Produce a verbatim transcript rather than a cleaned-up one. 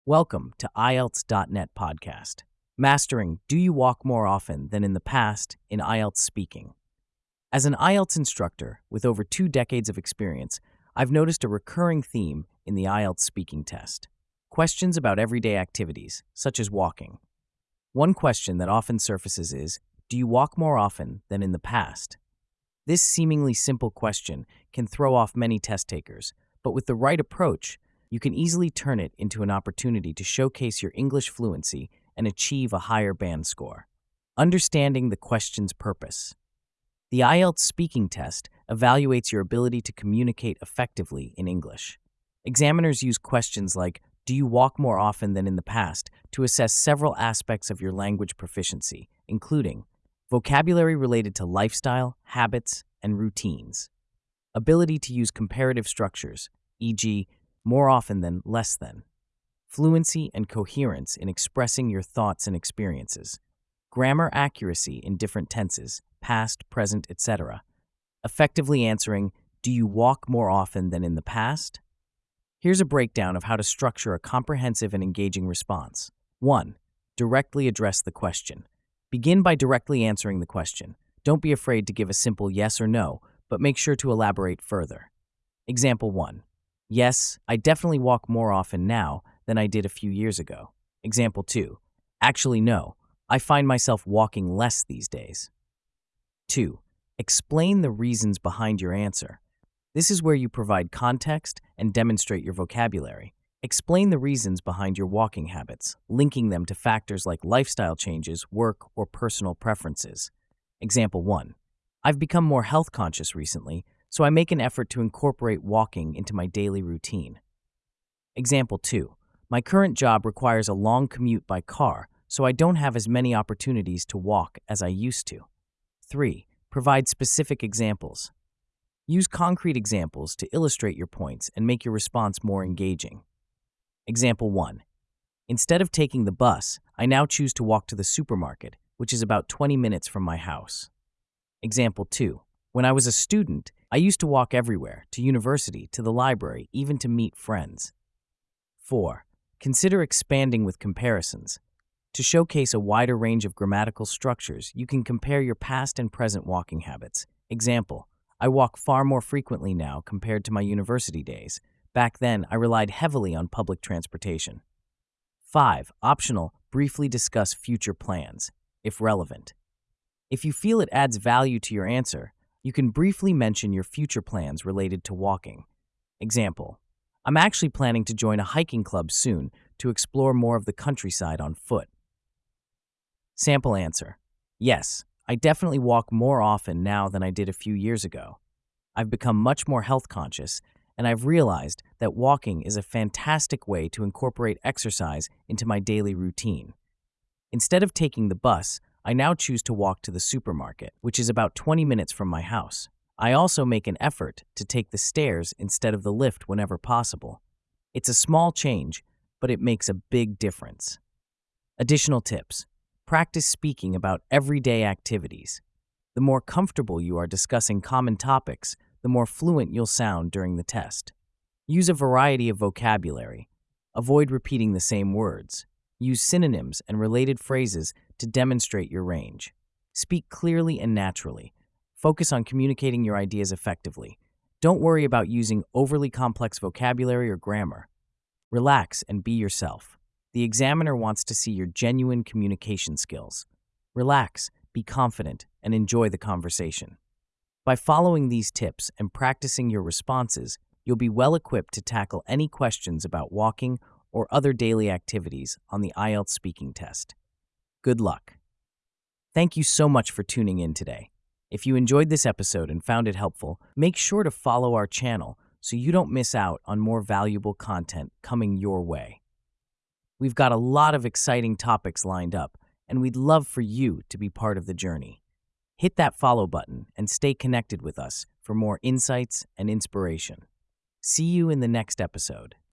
Welcome to I E L T S dot net podcast, mastering Do You Walk More Often Than in the Past in I E L T S Speaking. As an I E L T S instructor with over two decades of experience, I've noticed a recurring theme in the I E L T S speaking test: questions about everyday activities, such as walking. One question that often surfaces is, do you walk more often than in the past? This seemingly simple question can throw off many test takers, but with the right approach, you can easily turn it into an opportunity to showcase your English fluency and achieve a higher band score. Understanding the question's purpose. The I E L T S speaking test evaluates your ability to communicate effectively in English. Examiners use questions like, do you walk more often than in the past, to assess several aspects of your language proficiency, including vocabulary related to lifestyle, habits, and routines, ability to use comparative structures, for example, more often than, less than, fluency and coherence in expressing your thoughts and experiences, grammar accuracy in different tenses, past, present, et cetera, effectively answering, do you walk more often than in the past? Here's a breakdown of how to structure a comprehensive and engaging response. one. Directly address the question. Begin by directly answering the question. Don't be afraid to give a simple yes or no, but make sure to elaborate further. Example one. Yes, I definitely walk more often now than I did a few years ago. Example two. Actually, no, I find myself walking less these days. two. Explain the reasons behind your answer. This is where you provide context and demonstrate your vocabulary. Explain the reasons behind your walking habits, linking them to factors like lifestyle changes, work, or personal preferences. Example one. I've become more health conscious recently, so I make an effort to incorporate walking into my daily routine. Example two. My current job requires a long commute by car, so I don't have as many opportunities to walk as I used to. three. Provide specific examples. Use concrete examples to illustrate your points and make your response more engaging. Example one. Instead of taking the bus, I now choose to walk to the supermarket, which is about twenty minutes from my house. Example two. When I was a student, I used to walk everywhere, to university, to the library, even to meet friends. four. Consider expanding with comparisons. To showcase a wider range of grammatical structures, you can compare your past and present walking habits. Example, I walk far more frequently now compared to my university days. Back then, I relied heavily on public transportation. five. Optional, briefly discuss future plans, if relevant. If you feel it adds value to your answer, you can briefly mention your future plans related to walking. Example, I'm actually planning to join a hiking club soon to explore more of the countryside on foot. Sample answer. Yes, I definitely walk more often now than I did a few years ago. I've become much more health conscious, and I've realized that walking is a fantastic way to incorporate exercise into my daily routine. Instead of taking the bus, I now choose to walk to the supermarket, which is about twenty minutes from my house. I also make an effort to take the stairs instead of the lift whenever possible. It's a small change, but it makes a big difference. Additional tips. Practice speaking about everyday activities. The more comfortable you are discussing common topics, the more fluent you'll sound during the test. Use a variety of vocabulary. Avoid repeating the same words. Use synonyms and related phrases to demonstrate your range. Speak clearly and naturally. Focus on communicating your ideas effectively. Don't worry about using overly complex vocabulary or grammar. Relax and be yourself. The examiner wants to see your genuine communication skills. Relax, be confident, and enjoy the conversation. By following these tips and practicing your responses, you'll be well equipped to tackle any questions about walking or other daily activities on the I E L T S speaking test. Good luck. Thank you so much for tuning in today. If you enjoyed this episode and found it helpful, make sure to follow our channel so you don't miss out on more valuable content coming your way. We've got a lot of exciting topics lined up, and we'd love for you to be part of the journey. Hit that follow button and stay connected with us for more insights and inspiration. See you in the next episode.